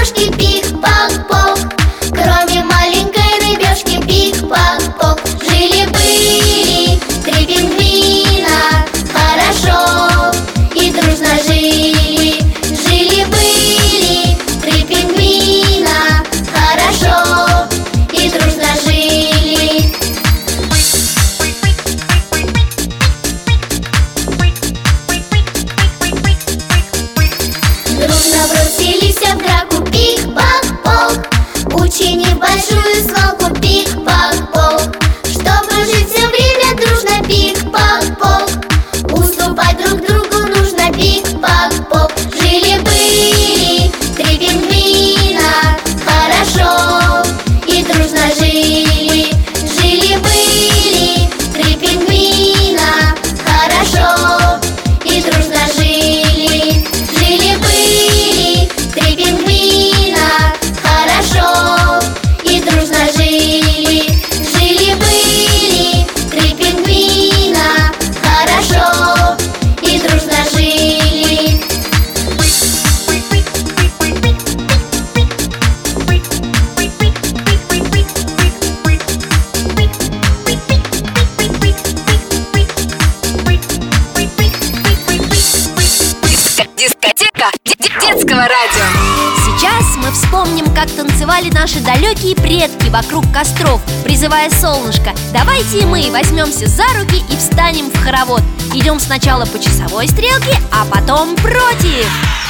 рыбешки пик-пак-пок. Кроме маленькой рыбешки пик-пак-пок. Жили-были три пингвина, хорошо и дружно жили. Жили-были три пингвина, хорошо и дружно жили. Дружно бросились в драку пик-пак-пок, учинив большую свалку пик-пак-пок. Чтобы жить все время дружно пик-пак-пок, уступать друг другу нужно пик-пак-пок. Жили-были три пингвина, хорошо и дружно жили. Жили-были три пингвина, хорошо и дружно жили. Жили-были три пингвина, хорошо и дружно жили. Жили-были три пингвина, хорошо и дружно жили. Дискотека детского радио. Сейчас мы вспомним, как танцевали наши далекие предки вокруг костров, призывая солнышко. Давайте и мы возьмемся за руки и встанем в хоровод. Идем сначала по часовой стрелке, а потом против.